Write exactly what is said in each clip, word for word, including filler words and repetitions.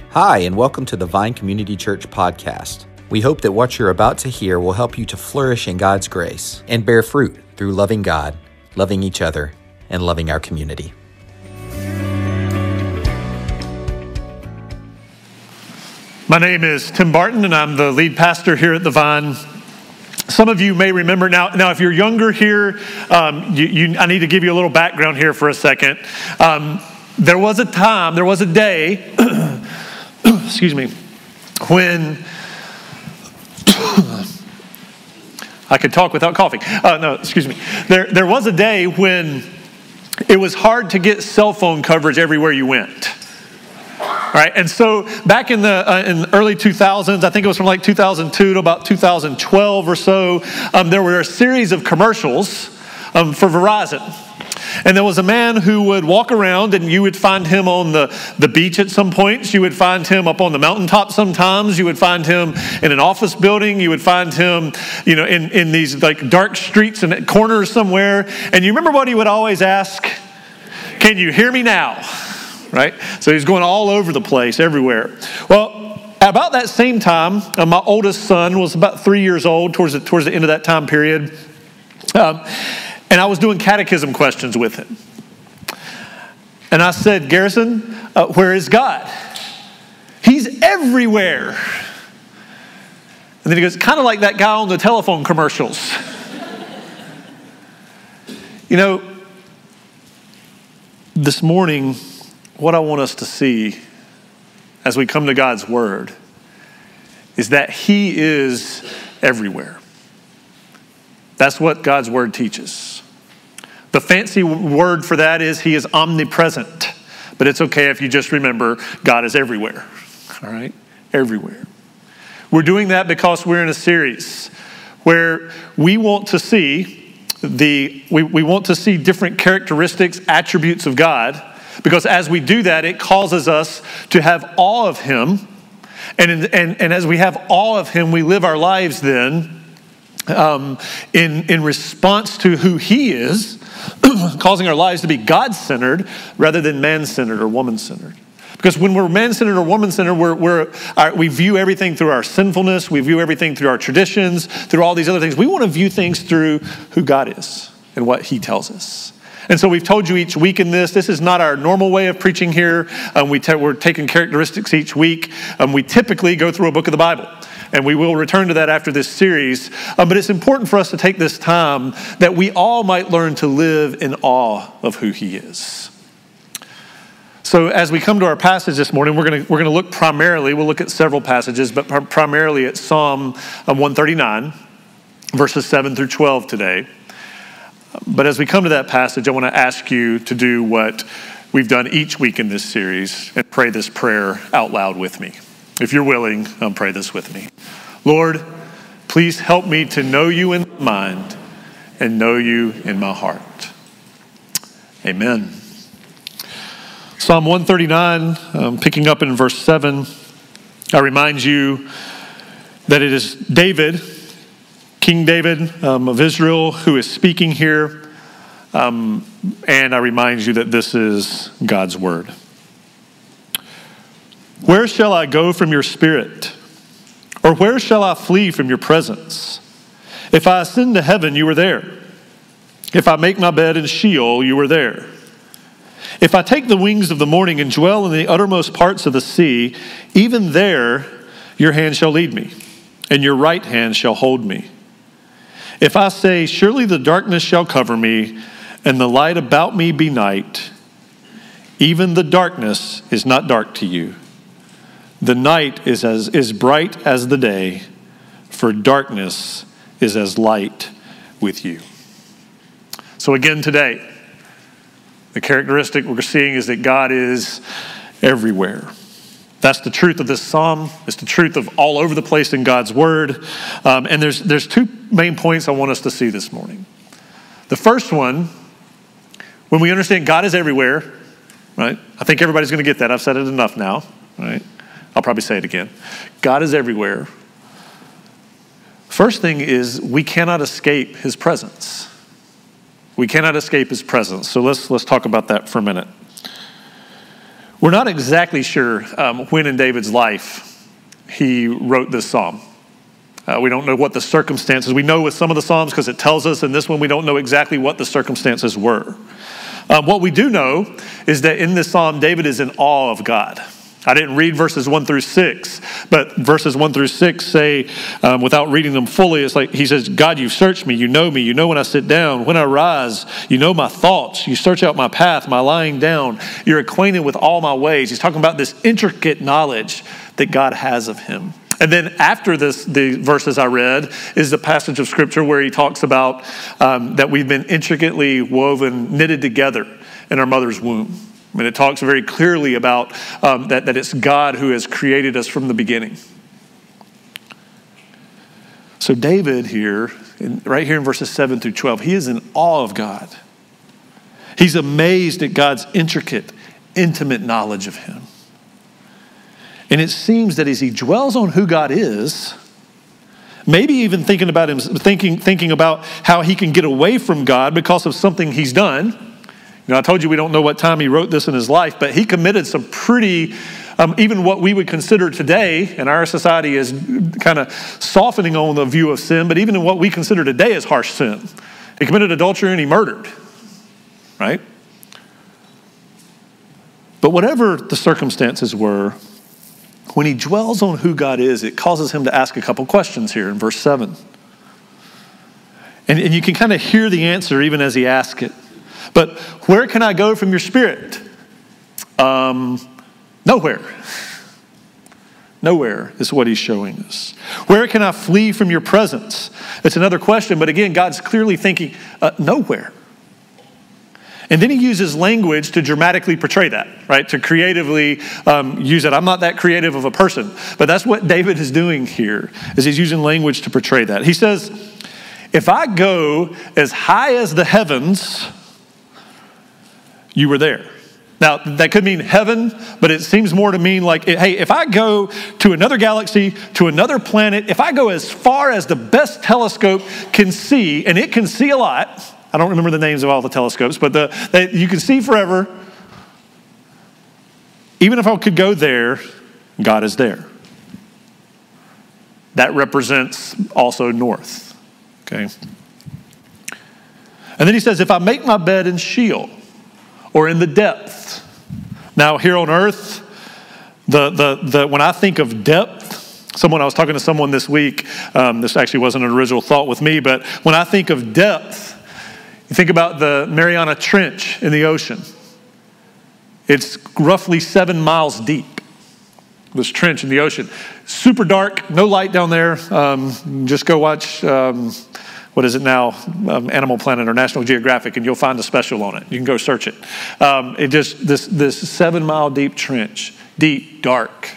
Hi, and welcome to the Vine Community Church podcast. We hope that what you're about to hear will help you to flourish in God's grace and bear fruit through loving God, loving each other, and loving our community. My name is Tim Barton, and I'm the lead pastor here at the Vine. Some of you may remember now. Now, if you're younger here, um, you, you, I need to give you a little background here for a second. Um, there was a time, there was a day, excuse me, when I could talk without coughing. Uh, no, excuse me. There, there was a day when it was hard to get cell phone coverage everywhere you went. All right, and so back in the uh, in the early two thousands, I think it was from like two thousand two to about two thousand twelve or so, um, there were a series of commercials um, for Verizon. And there was a man who would walk around, and you would find him on the, the beach at some points. You would find him up on the mountaintop sometimes. You would find him in an office building. You would find him, you know, in, in these like dark streets and corners somewhere. And you remember what he would always ask? Can you hear me now? Right? So he's going all over the place, everywhere. Well, about that same time, uh, my oldest son was about three years old towards the, towards the end of that time period. Um, and I was doing catechism questions with him. And I said, Garrison, uh, where is God? He's everywhere. And then he goes, kind of like that guy on the telephone commercials. You know, this morning, what I want us to see as we come to God's Word is that He is everywhere. That's what God's Word teaches. The fancy word for that is He is omnipresent. But it's okay if you just remember God is everywhere. All right? Everywhere. We're doing that because we're in a series where we want to see the we, we want to see different characteristics, attributes of God. Because as we do that, it causes us to have awe of Him. And, in, and, and as we have awe of Him, we live our lives then um, in, in response to who He is, causing our lives to be God-centered rather than man-centered or woman-centered. Because when we're man-centered or woman-centered, we're, we're, our, we view everything through our sinfulness. We view everything through our traditions, through all these other things. We want to view things through who God is and what He tells us. And so we've told you each week in this, this is not our normal way of preaching here. Um, we te- we're taking characteristics each week. Um, we typically go through a book of the Bible. And we will return to that after this series. Um, but it's important for us to take this time that we all might learn to live in awe of who He is. So as we come to our passage this morning, we're going to we're going to look primarily, we'll look at several passages, but pr- primarily at Psalm one thirty-nine, verses seven through twelve today. But as we come to that passage, I want to ask you to do what we've done each week in this series and pray this prayer out loud with me. If you're willing, um, pray this with me. Lord, please help me to know You in my mind and know You in my heart. Amen. Psalm one thirty-nine, um, picking up in verse seven, I remind you that it is David, King David um, of Israel, who is speaking here. Um, and I remind you that this is God's word. Where shall I go from Your spirit? Or where shall I flee from Your presence? If I ascend to heaven, You are there. If I make my bed in Sheol, You are there. If I take the wings of the morning and dwell in the uttermost parts of the sea, even there Your hand shall lead me, and Your right hand shall hold me. If I say, surely the darkness shall cover me, and the light about me be night, even the darkness is not dark to You. The night is as is bright as the day, for darkness is as light with You. So again today, the characteristic we're seeing is that God is everywhere. That's the truth of this psalm. It's the truth of all over the place in God's word. Um, and there's there's two main points I want us to see this morning. The first one, when we understand God is everywhere, right? I think everybody's going to get that. I've said it enough now, right? I'll probably say it again. God is everywhere. First thing is we cannot escape His presence. We cannot escape His presence. So let's let's talk about that for a minute. We're not exactly sure um, when in David's life he wrote this psalm. Uh, we don't know what the circumstances. We know with some of the psalms because it tells us. In this one, we don't know exactly what the circumstances were. Um, what we do know is that in this psalm, David is in awe of God. I didn't read verses one through six, but verses one through six say, um, without reading them fully, it's like he says, God, you've searched me. You know me. You know when I sit down, when I rise. You know my thoughts. You search out my path, my lying down. You're acquainted with all my ways. He's talking about this intricate knowledge that God has of him. And then after this, the verses I read is the passage of Scripture where he talks about um, that we've been intricately woven, knitted together in our mother's womb. And it talks very clearly about um, that, that it's God who has created us from the beginning. So David here, in, right here in verses seven through twelve, he is in awe of God. He's amazed at God's intricate, intimate knowledge of him. And it seems that as he dwells on who God is, maybe even thinking about him, thinking, thinking about how he can get away from God because of something he's done. You know, I told you we don't know what time he wrote this in his life, but he committed some pretty, um, even what we would consider today, and our society is kind of softening on the view of sin, but even in what we consider today as harsh sin. He committed adultery and he murdered, right? But whatever the circumstances were, when he dwells on who God is, it causes him to ask a couple questions here in verse seven. And, and you can kind of hear the answer even as he asks it. But where can I go from your spirit? Um, nowhere. Nowhere is what he's showing us. Where can I flee from your presence? It's another question, but again, God's clearly thinking, uh, nowhere. And then he uses language to dramatically portray that, right? To creatively um, use it. I'm not that creative of a person, but that's what David is doing here, is he's using language to portray that. He says, if I go as high as the heavens, you were there. Now, that could mean heaven, but it seems more to mean like, hey, if I go to another galaxy, to another planet, if I go as far as the best telescope can see, and it can see a lot, I don't remember the names of all the telescopes, but the, they, you can see forever. Even if I could go there, God is there. That represents also north, okay? And then he says, if I make my bed in Sheol, or in the depth. Now, here on earth, the, the, the, when I think of depth, someone, I was talking to someone this week, um, this actually wasn't an original thought with me, but when I think of depth, you think about the Mariana Trench in the ocean. It's roughly seven miles deep, this trench in the ocean. Super dark, no light down there. Um, just go watch... Um, what is it now, um, Animal Planet or National Geographic, and you'll find a special on it. You can go search it. Um, it just, this, this seven mile deep trench, deep, dark.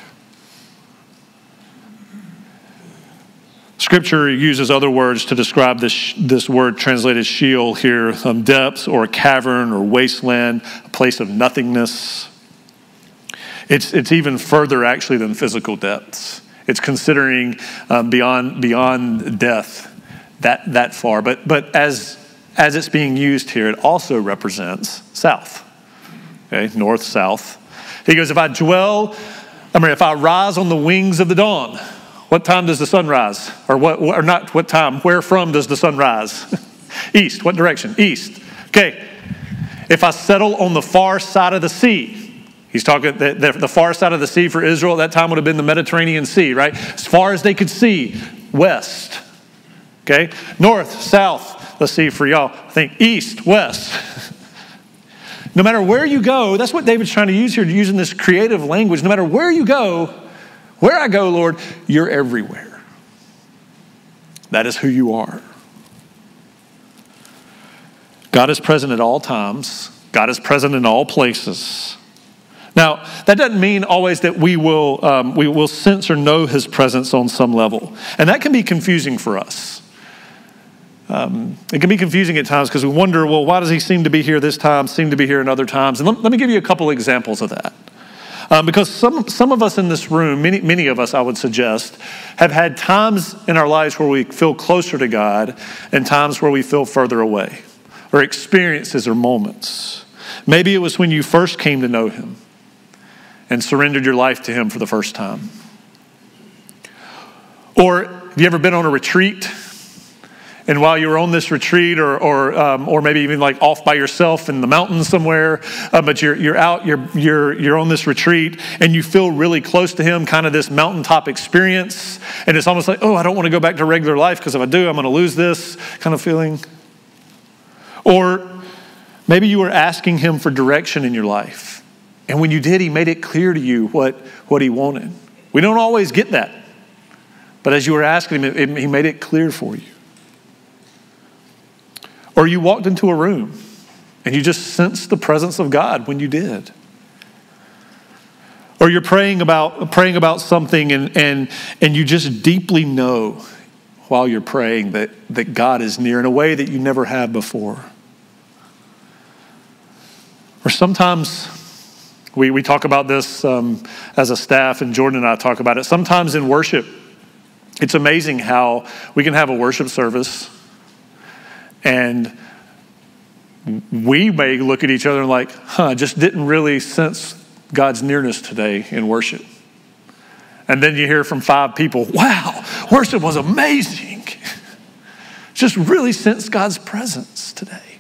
Scripture uses other words to describe this, this word translated Sheol here, um, depths or cavern or wasteland, a place of nothingness. It's, it's even further actually than physical depths. It's considering um, beyond, beyond death. That, that far, but but as as it's being used here, it also represents south, okay, north, south. He goes, if I dwell, I mean, if I rise on the wings of the dawn, what time does the sun rise? Or what, or not what time, where from does the sun rise? East, what direction? East. Okay, if I settle on the far side of the sea, he's talking, the, the, the far side of the sea for Israel at that time would have been the Mediterranean Sea, right? As far as they could see, west. Okay, north, south, let's see for y'all, I think east, west. No matter where you go, that's what David's trying to use here, using this creative language. No matter where you go, where I go, Lord, you're everywhere. That is who you are. God is present at all times. God is present in all places. Now, that doesn't mean always that we will, um, we will sense or know his presence on some level. And that can be confusing for us. Um, it can be confusing at times because we wonder, well, why does he seem to be here this time, seem to be here in other times? And let, let me give you a couple examples of that. Um, because some, some of us in this room, many, many of us, I would suggest, have had times in our lives where we feel closer to God and times where we feel further away, or experiences or moments. Maybe it was when you first came to know him. and surrendered your life to him for the first time? Or have you ever been on a retreat? And while you were on this retreat, or or um, or maybe even like off by yourself in the mountains somewhere, uh, but you're you're out, you're you're you're on this retreat, and you feel really close to him, kind of this mountaintop experience, and it's almost like, oh, I don't want to go back to regular life because if I do, I'm going to lose this kind of feeling. Or maybe you were asking him for direction in your life, and when you did, he made it clear to you what what he wanted. We don't always get that, but as you were asking him, it, it, he made it clear for you. Or you walked into a room and you just sensed the presence of God when you did. Or you're praying about praying about something and, and, and you just deeply know while you're praying that, that God is near in a way that you never have before. Or sometimes we, we talk about this um, as a staff, and Jordan and I talk about it. Sometimes in worship, it's amazing how we can have a worship service and we may look at each other and like, huh, I just didn't really sense God's nearness today in worship. And then you hear from five people, wow, worship was amazing. Just really sensed God's presence today.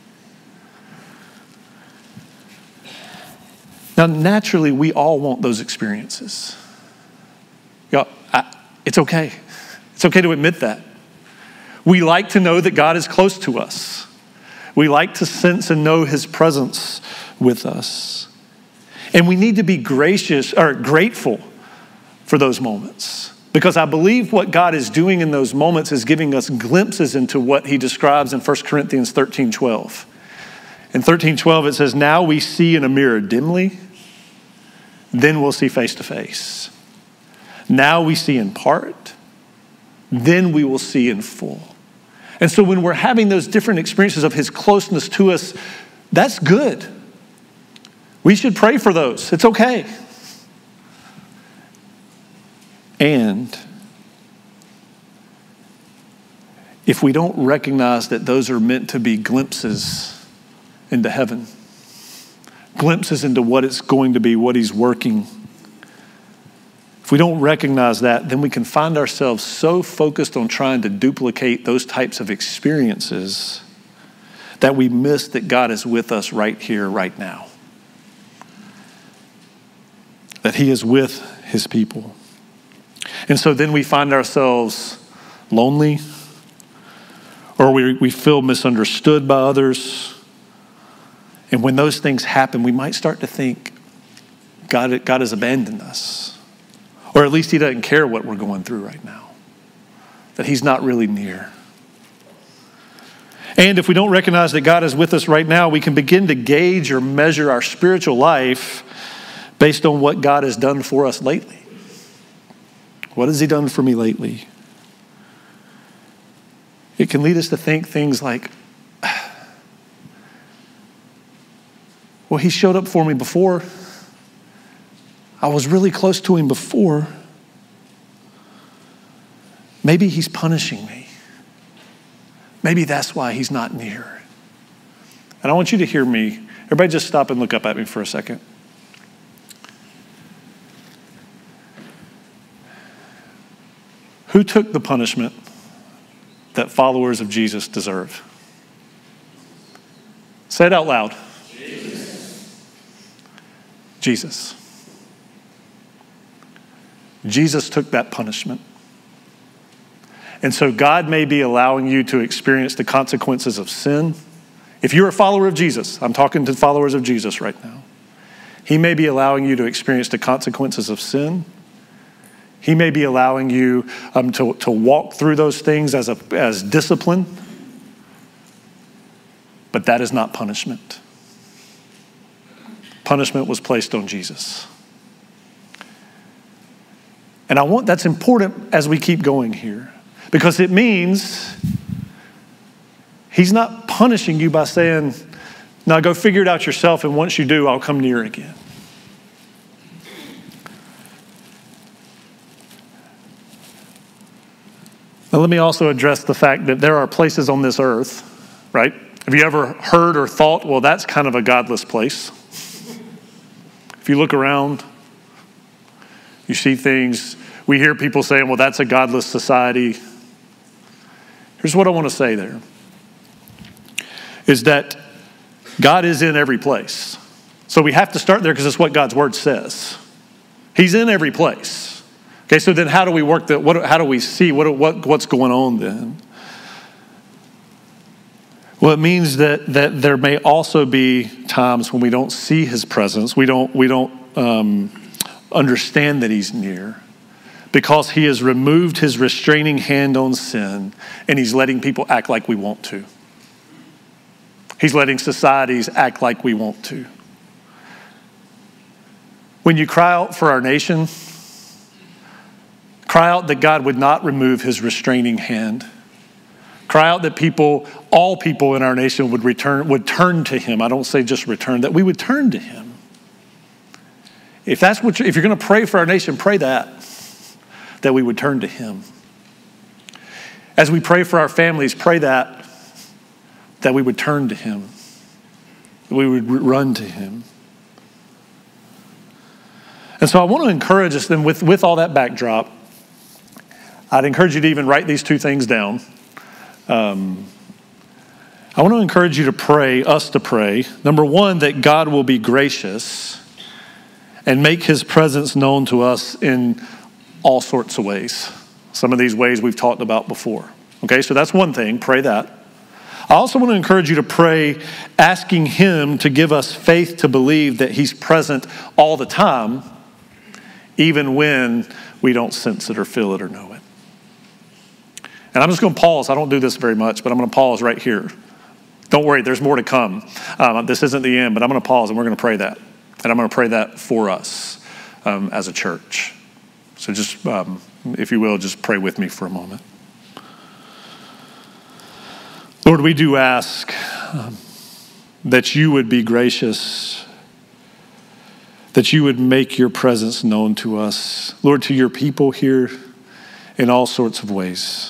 Now, naturally, we all want those experiences. You know, I, it's okay. It's okay to admit that. We like to know that God is close to us. We like to sense and know his presence with us. And we need to be gracious or grateful for those moments. Because I believe what God is doing in those moments is giving us glimpses into what he describes in First Corinthians thirteen twelve. In thirteen twelve it says, now we see in a mirror dimly, then we'll see face to face. Now we see in part, then we will see in full. And so when we're having those different experiences of his closeness to us, that's good. We should pray for those. It's okay. And if we don't recognize that those are meant to be glimpses into heaven, glimpses into what it's going to be, what he's working, if we don't recognize that, then we can find ourselves so focused on trying to duplicate those types of experiences that we miss that God is with us right here, right now. That he is with his people. And so then we find ourselves lonely, or we, we feel misunderstood by others. And when those things happen, we might start to think God, God has abandoned us. Or at least he doesn't care what we're going through right now. That he's not really near. And if we don't recognize that God is with us right now, we can begin to gauge or measure our spiritual life based on what God has done for us lately. What has he done for me lately? It can lead us to think things like, well, he showed up for me before. I was really close to him before. Maybe he's punishing me. Maybe that's why he's not near. And I want you to hear me. Everybody just stop and look up at me for a second. Who took the punishment that followers of Jesus deserve? Say it out loud. Jesus. Jesus. Jesus took that punishment. And so God may be allowing you to experience the consequences of sin. If you're a follower of Jesus, I'm talking to followers of Jesus right now. He may be allowing you to experience the consequences of sin. He may be allowing you um, to, to walk through those things as, a, as discipline. But that is not punishment. Punishment was placed on Jesus. And I want that's important as we keep going here, because it means he's not punishing you by saying, now go figure it out yourself, and once you do, I'll come near again. Now let me also address the fact that there are places on this earth, right? Have you ever heard or thought, well, that's kind of a godless place? If you look around, You see things, we hear people saying, well, that's a godless society. Here's what I want to say there, is that God is in every place. So we have to start there because it's what God's word says. He's in every place. Okay, so then how do we work that? What, how do we see what, what, what's going on then? Well, it means that that there may also be times when we don't see his presence. We don't we don't um, understand that he's near, because he has removed his restraining hand on sin, and he's letting people act like we want to. He's letting societies act like we want to. When you cry out for our nation, cry out that God would not remove his restraining hand. Cry out that people, all people in our nation would return, would turn to him. I don't say just return, that we would turn to him. If that's what, you, if you're going to pray for our nation, pray that, that we would turn to him. As we pray for our families, pray that, that we would turn to him, that we would run to him. And so I want to encourage us then with, with all that backdrop, I'd encourage you to even write these two things down. Um, I want to encourage you to pray, us to pray. Number one, that God will be gracious and make his presence known to us in all sorts of ways. Some of these ways we've talked about before. Okay, so that's one thing, pray that. I also want to encourage you to pray asking him to give us faith to believe that he's present all the time, even when we don't sense it or feel it or know it. And I'm just going to pause. I don't do this very much, but I'm going to pause right here. Don't worry, there's more to come. Um, this isn't the end, but I'm going to pause and we're going to pray that. And I'm going to pray that for us um, as a church. So just, um, if you will, just pray with me for a moment. Lord, we do ask um, that you would be gracious, that you would make your presence known to us. Lord, to your people here in all sorts of ways.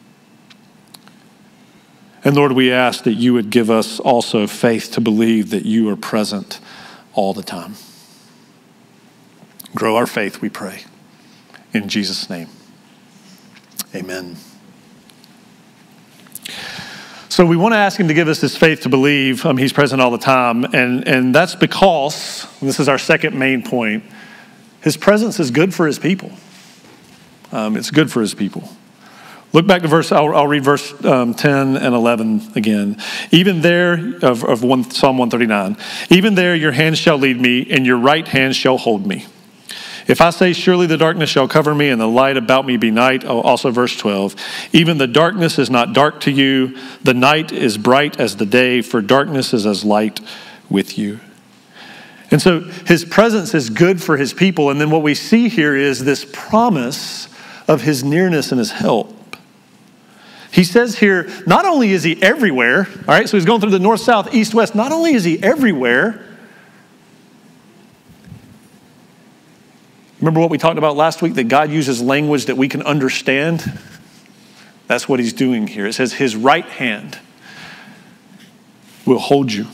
And Lord, we ask that you would give us also faith to believe that you are present all the time. Grow our faith, we pray. In Jesus' name, amen. So we want to ask him to give us this faith to believe um, he's present all the time. And, and that's because, and this is our second main point, his presence is good for his people. Um, it's good for his people. Look back to verse, I'll, I'll read verse um, ten and eleven again. Even there, of, of one, Psalm one thirty-nine, even there your hand shall lead me, and your right hand shall hold me. If I say, surely the darkness shall cover me, and the light about me be night, oh, also verse twelve, even the darkness is not dark to you, the night is bright as the day, for darkness is as light with you. And so his presence is good for his people, and then what we see here is this promise of his nearness and his help. He says here, not only is he everywhere, all right, so he's going through the north, south, east, west, not only is he everywhere. Remember what we talked about last week, that God uses language that we can understand? That's what he's doing here. It says his right hand will hold you.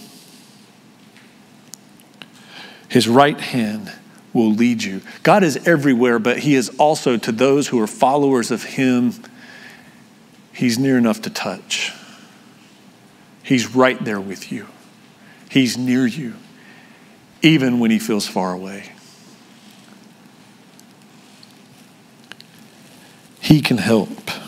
His right hand will lead you. God is everywhere, but he is also, to those who are followers of him, he's near enough to touch. He's right there with you. He's near you, even when he feels far away. He can help.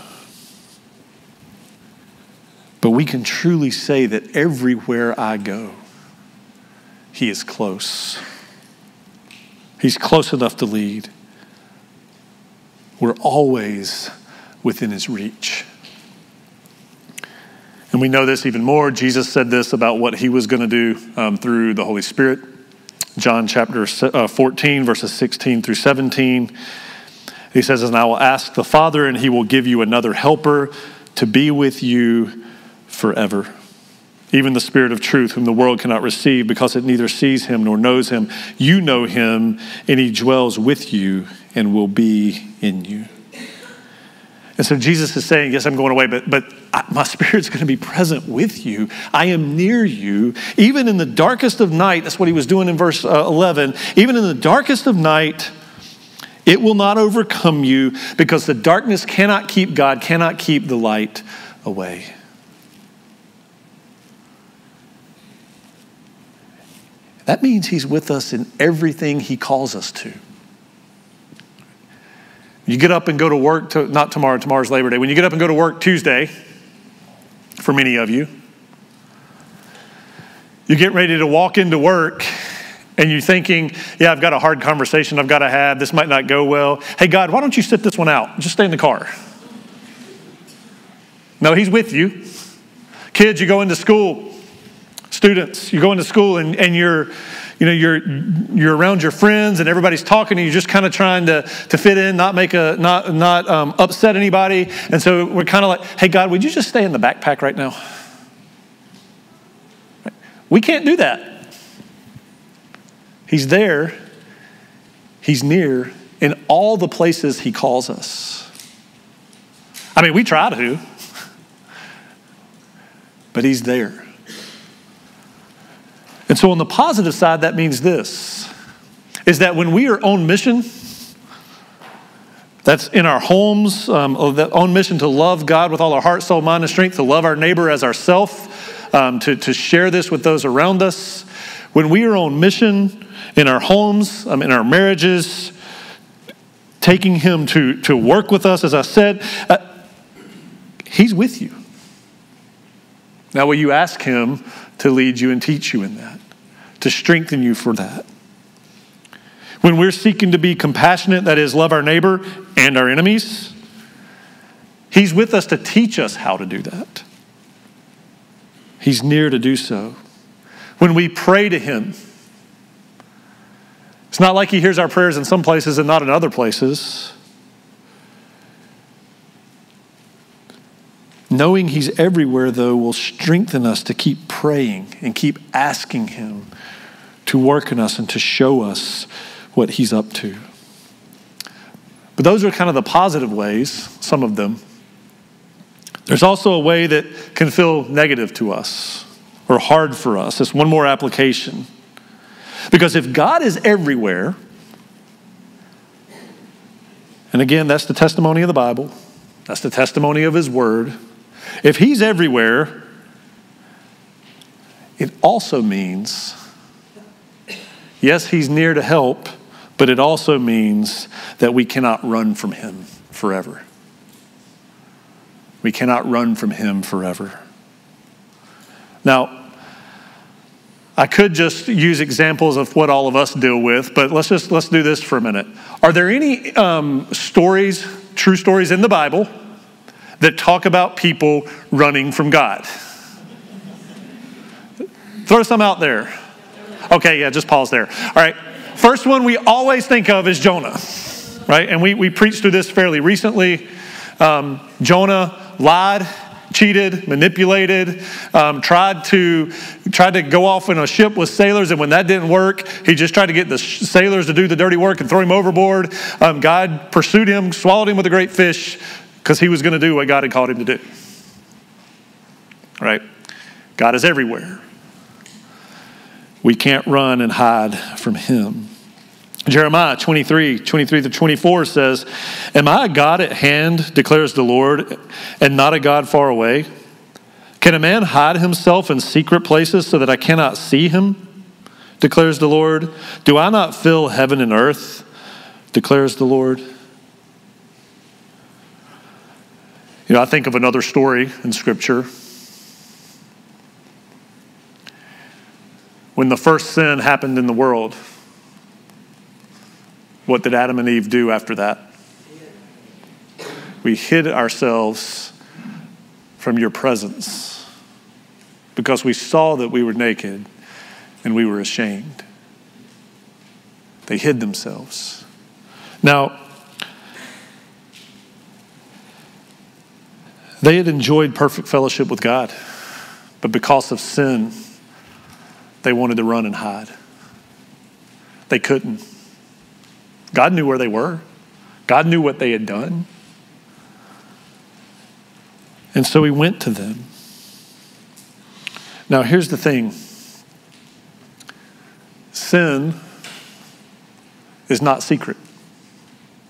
But we can truly say that everywhere I go, he is close. He's close enough to lead. We're always within his reach. And we know this even more. Jesus said this about what he was going to do um, through the Holy Spirit. John chapter fourteen, verses sixteen through seventeen. He says, and I will ask the Father, and he will give you another helper to be with you forever. Even the Spirit of truth, whom the world cannot receive because it neither sees him nor knows him. You know him, and he dwells with you and will be in you. And so Jesus is saying, yes, I'm going away, but, but my Spirit's going to be present with you. I am near you. Even in the darkest of night, that's what he was doing in verse uh, eleven. Even in the darkest of night, It will not overcome you because the darkness cannot keep God, cannot keep the light away. That means he's with us in everything he calls us to. You get up and go to work, to, not tomorrow, tomorrow's Labor Day. When you get up and go to work Tuesday, for many of you, you get ready to walk into work and you're thinking, yeah, I've got a hard conversation I've got to have. This might not go well. Hey, God, why don't you sit this one out? Just stay in the car. No, he's with you. Kids, you go into school. Students, you go into school and, and you're, you know, you're you're around your friends and everybody's talking and you're just kind of trying to, to fit in, not make a not not um, upset anybody. And so we're kind of like, hey, God, would you just stay in the backpack right now? We can't do that. He's there. He's near in all the places he calls us. I mean, we try to, but he's there. And so on the positive side, that means this, is that when we are on mission, that's in our homes, um, on mission to love God with all our heart, soul, mind, and strength, to love our neighbor as ourself, um, to, to share this with those around us. When we are on mission in our homes, um, in our marriages, taking him to, to work with us, as I said, uh, he's with you. Now, will you ask him to lead you and teach you in that, to strengthen you for that? When we're seeking to be compassionate, that is, love our neighbor and our enemies, he's with us to teach us how to do that. He's near to do so. When we pray to him, it's not like he hears our prayers in some places and not in other places. Knowing he's everywhere, though, will strengthen us to keep praying and keep asking him to work in us and to show us what he's up to. But those are kind of the positive ways, some of them. There's also a way that can feel negative to us or hard for us. It's one more application. Because if God is everywhere, and again, that's the testimony of the Bible, that's the testimony of his word. If he's everywhere, it also means, yes, he's near to help, but it also means that we cannot run from him forever. We cannot run from him forever. Now, I could just use examples of what all of us deal with, but let's just let's do this for a minute. Are there any um, stories, true stories in the Bible that talk about people running from God? Throw some out there. Okay, yeah, just pause there. All right, first one we always think of is Jonah, right? And we, we preached through this fairly recently. Um, Jonah lied, cheated, manipulated, um, tried to tried to go off in a ship with sailors, and when that didn't work, he just tried to get the sailors to do the dirty work and throw him overboard. Um, God pursued him, swallowed him with a great fish, because he was going to do what God had called him to do. Right? God is everywhere. We can't run and hide from him. Jeremiah twenty-three, twenty-three to twenty-four says, "Am I a God at hand, declares the Lord, and not a God far away? Can a man hide himself in secret places so that I cannot see him, declares the Lord? Do I not fill heaven and earth, declares the Lord?" You know, I think of another story in Scripture. When the first sin happened in the world, what did Adam and Eve do after that? We hid ourselves from your presence because we saw that we were naked and we were ashamed. They hid themselves. Now, they had enjoyed perfect fellowship with God, but because of sin, they wanted to run and hide. They couldn't. God knew where they were. God knew what they had done. And so he went to them. Now, here's the thing. Sin is not secret.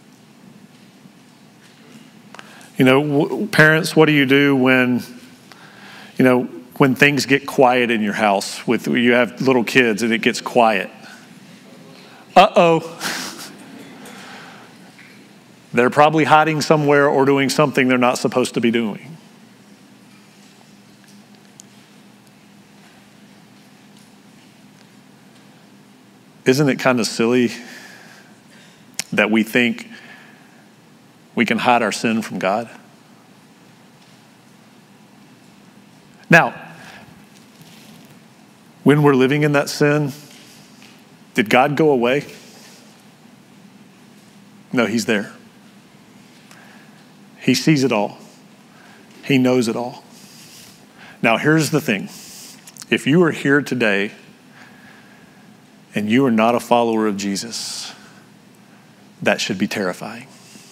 You know, w- parents, what do you do when, you know, when things get quiet in your house? With you have little kids and it gets quiet. Uh-oh. They're probably hiding somewhere or doing something they're not supposed to be doing. Isn't it kind of silly that we think we can hide our sin from God? Now, when we're living in that sin, did God go away? No, he's there. He sees it all. He knows it all. Now, here's the thing. If you are here today and you are not a follower of Jesus, that should be terrifying.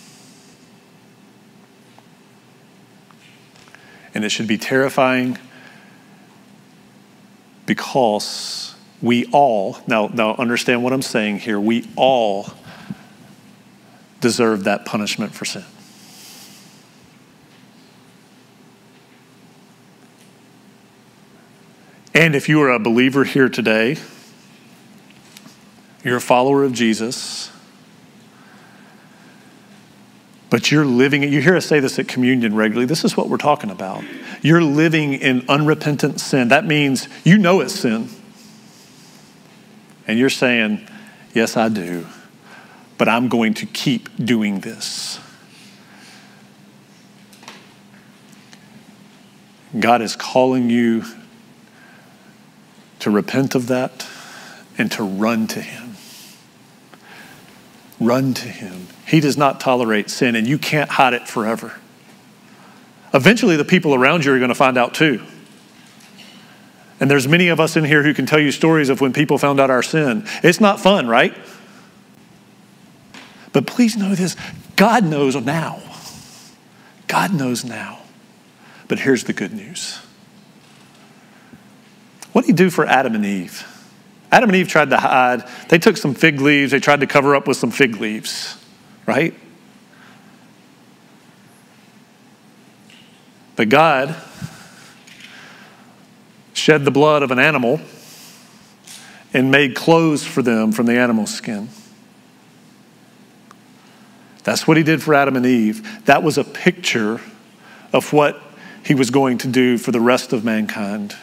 And it should be terrifying because we all, now, now understand what I'm saying here, we all deserve that punishment for sin. And if you are a believer here today, you're a follower of Jesus, but you're living, you hear us say this at communion regularly, this is what we're talking about. You're living in unrepentant sin. That means you know it's sin. And you're saying, yes, I do, but I'm going to keep doing this. God is calling you to repent of that and to run to him. Run to him. He does not tolerate sin, and you can't hide it forever. Eventually, the people around you are going to find out too. And there's many of us in here who can tell you stories of when people found out our sin. It's not fun, right? But please know this, God knows now. God knows now. But here's the good news. What did he do for Adam and Eve? Adam and Eve tried to hide. They took some fig leaves. They tried to cover up with some fig leaves, right? But God shed the blood of an animal and made clothes for them from the animal skin. That's what he did for Adam and Eve. That was a picture of what he was going to do for the rest of mankind.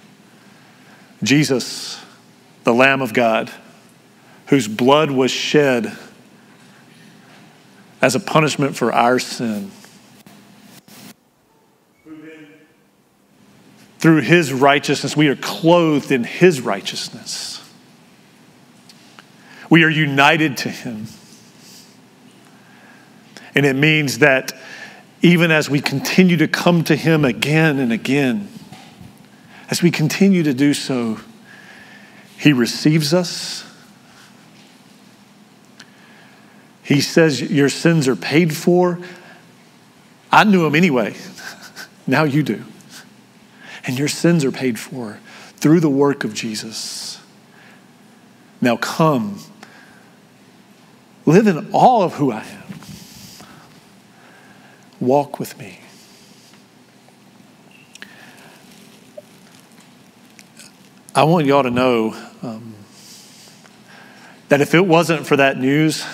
Jesus, the Lamb of God, whose blood was shed as a punishment for our sin. Through his righteousness, we are clothed in his righteousness. We are united to him. And it means that even as we continue to come to him again and again, as we continue to do so, he receives us. He says, your sins are paid for. I knew him anyway. Now you do. And your sins are paid for through the work of Jesus. Now come, live in awe of who I am. Walk with me. I want y'all to know um, that if it wasn't for that news,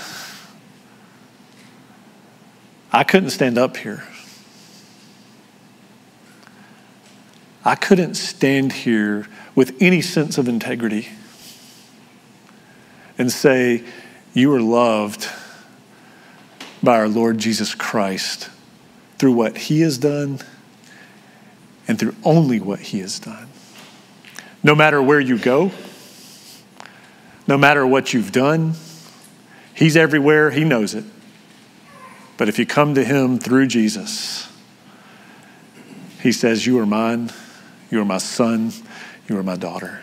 I couldn't stand up here. I couldn't stand here with any sense of integrity and say, you are loved by our Lord Jesus Christ through what he has done and through only what he has done. No matter where you go, no matter what you've done, he's everywhere, he knows it. But if you come to him through Jesus, he says, you are mine, you are my son, you are my daughter.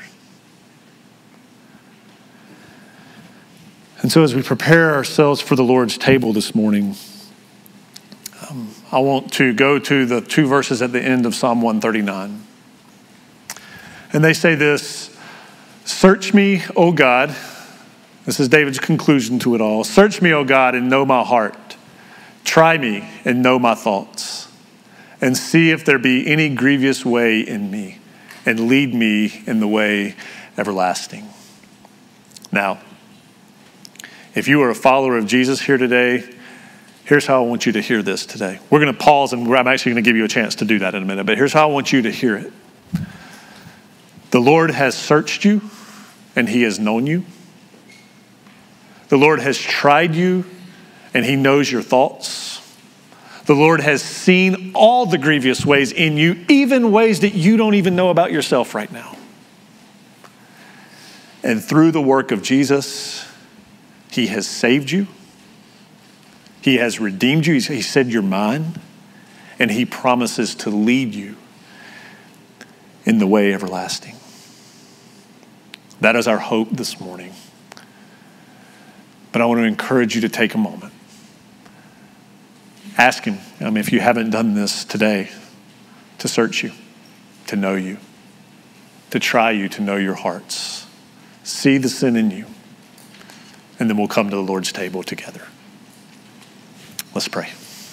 And so as we prepare ourselves for the Lord's table this morning, um, I want to go to the two verses at the end of Psalm one thirty-nine. And they say this, search me, O God. This is David's conclusion to it all. Search me, O God, and know my heart. Try me and know my thoughts, and see if there be any grievous way in me, and lead me in the way everlasting. Now, if you are a follower of Jesus here today, here's how I want you to hear this today. We're going to pause, and I'm actually going to give you a chance to do that in a minute, but here's how I want you to hear it. The Lord has searched you, and he has known you. The Lord has tried you, and he knows your thoughts. The Lord has seen all the grievous ways in you, even ways that you don't even know about yourself right now. And through the work of Jesus, he has saved you. He has redeemed you. He said, you're mine. And he promises to lead you in the way everlasting. That is our hope this morning. But I want to encourage you to take a moment. Ask him, I mean, if you haven't done this today, to search you, to know you, to try you, to know your hearts. See the sin in you. And then we'll come to the Lord's table together. Let's pray.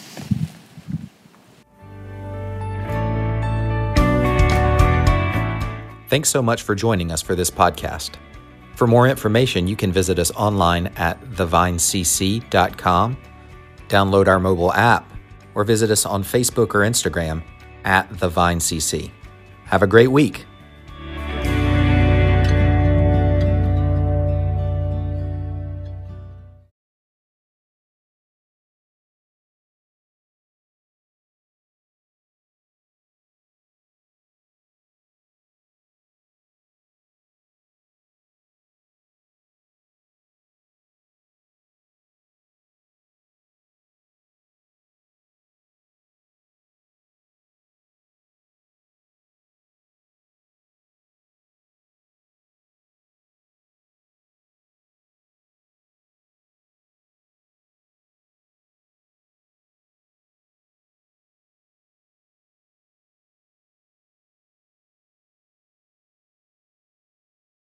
Thanks so much for joining us for this podcast. For more information, you can visit us online at the vine c c dot com, download our mobile app, or visit us on Facebook or Instagram at the vine c c. Have a great week.